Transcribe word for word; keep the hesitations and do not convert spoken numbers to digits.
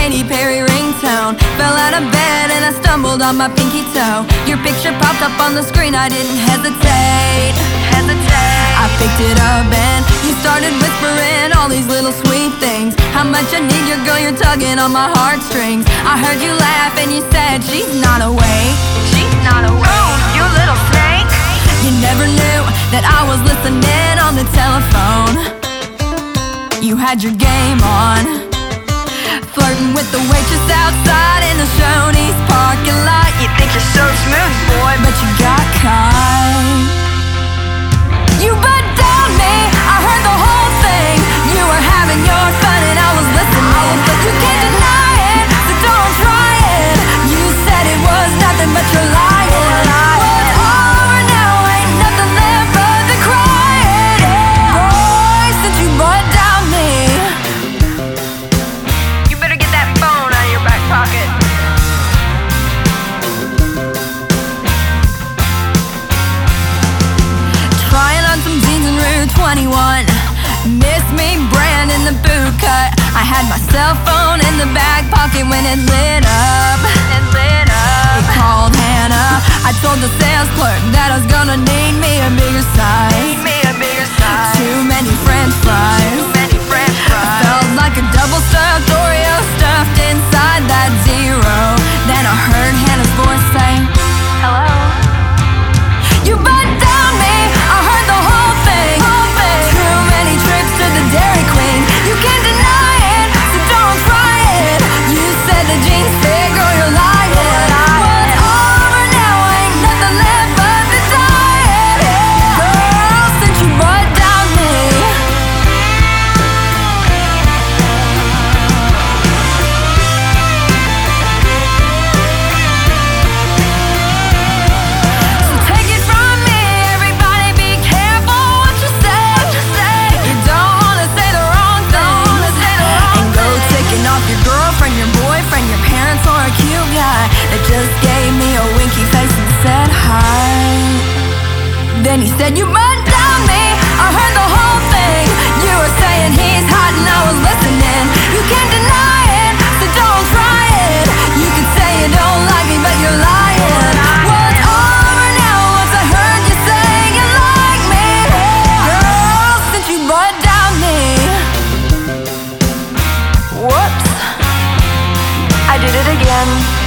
Katy Perry ringtone. Fell out of bed and I stumbled on my pinky toe. Your picture popped up on the screen, I didn't hesitate Hesitate I picked it up and you started whispering all these little sweet things. How much I need your girl, you're tugging on my heartstrings. I heard you laugh and you said she's not awake. She's not awake. Oh, you little snake. You never knew that I was listening on the telephone. You had your game on, flirting with the waitress outside in the Shoney's parking lot. You think you're so smooth, boy, but you got caught. You butt down me, I heard the whole thing. You were having your fun and I was listening. You can't deny it, so don't try it. You said it was nothing but you're lying. Well, it's over now, ain't nothing left but the crying. Boy, since you butt down me, you better get that phone out of your back pocket. Trying on some jeans and Route twenty-one. Miss me brand in the boot cut. I had my cell phone in the back pocket when it lit up. It lit up. He called Hannah. I told the sales clerk that I was gonna need me a bigger size. Need me a bigger size. Too many French fries. Too many French fries. I felt like a double stuffed Oreo stuffed inside that zero. Then I heard Hannah's voice say, "Hello." You butt down me, I heard the whole thing. Whole thing. Too many trips to the Dairy Queen. You can't deny it, so don't try it. You said the jeans fit, girl, you're lying. Well, it's over now, ain't nothing left but the diet. Girl, since you butt down me. So take it from me, everybody be careful what you say. What you say. You don't wanna say the wrong thing. And go taking off your girlfriend, your boyfriend, your parents, or a cute guy that just gave me a winky face and said hi. Then he said, "You butt down me, I heard the whole thing. You were saying he's hot and I was listening. You can't deny it, so don't try it. You could say you don't like me, but you're lying. Well, it's over now once I heard you say you like me. Girl, since you butt down me." Whoops, I did it again.